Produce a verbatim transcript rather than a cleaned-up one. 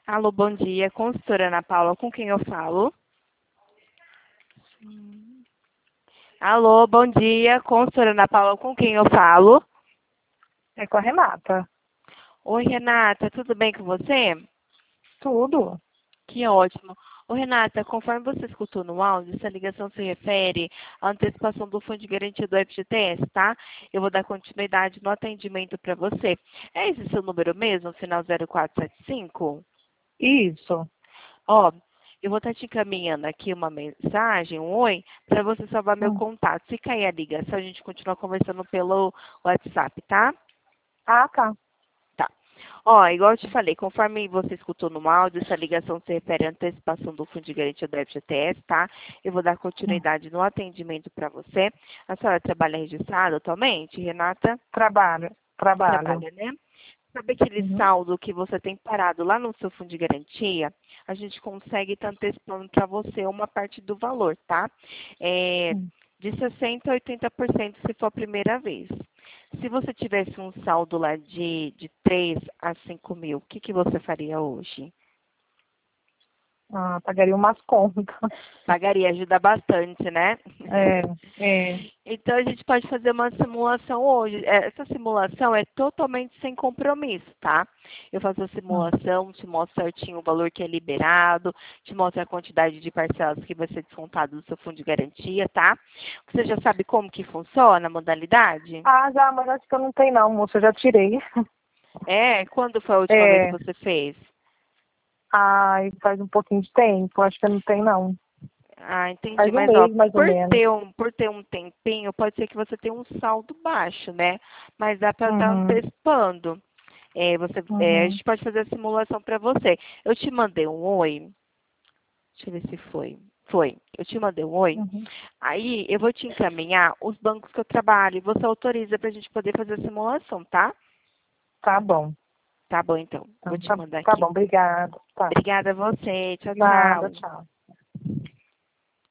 Alô, bom dia. Consultora Ana Paula, com quem eu falo? Alô, bom dia. Consultora Ana Paula, com quem eu falo? É com a Renata. Oi, Renata, tudo bem com você? Tudo. Que ótimo. Ô, Renata, conforme você escutou no áudio, essa ligação se refere à antecipação do Fundo de Garantia do F G T S, tá? Eu vou dar continuidade no atendimento para você. É esse seu número mesmo, final zero quatro sete cinco? Isso. Ó, eu vou estar te encaminhando aqui uma mensagem, um oi, para você salvar meu Hum. contato. Se cair a ligação, a gente continua conversando pelo WhatsApp, tá? Ah, tá. Tá. Ó, igual eu te falei, conforme você escutou no áudio, essa ligação se refere à antecipação do Fundo de Garantia do F G T S, tá? Eu vou dar Hum. continuidade no atendimento para você. A senhora trabalha registrada atualmente, Renata? Trabalho. Trabalho. Trabalha, né? Sabe aquele Uhum. saldo que você tem parado lá no seu fundo de garantia? A gente consegue estar antecipando para você uma parte do valor, tá? É, Hum. de sessenta a oitenta por cento se for a primeira vez. Se você tivesse um saldo lá de, de três a cinco mil, o que, que você faria hoje? Ah, pagaria umas contas. Pagaria, ajuda bastante, né? É, é. Então a gente pode fazer uma simulação hoje. É, essa simulação é totalmente sem compromisso, tá? Eu faço a Hum. simulação, te mostro certinho o valor que é liberado, te mostro a quantidade de parcelas que vai ser descontado do seu fundo de garantia, tá? Você já sabe como que funciona a modalidade? Ah, já, mas acho que eu não tenho não, moça. Eu já tirei. É? Quando foi a última vez que É. você fez? Ai, faz um pouquinho de tempo. Acho que eu não tenho não. Ah, entendi. Faz um Mas, ó, mês, mais ou por menos. ter um, por ter um tempinho, pode ser que você tenha um saldo baixo, né? Mas dá para estar Uhum. antecipando. É, você, é, a Uhum. gente pode fazer a simulação para você. Eu te mandei um oi. Deixa eu ver se foi. Foi. Eu te mandei um oi. Uhum. Aí eu vou te encaminhar os bancos que eu trabalho e você autoriza para a gente poder fazer a simulação, tá? Tá bom. Tá bom, então. Vou Então, te tá, mandar tá aqui. bom. Obrigada. Tá. Obrigada a você. Tchau, Nada, tchau. tchau.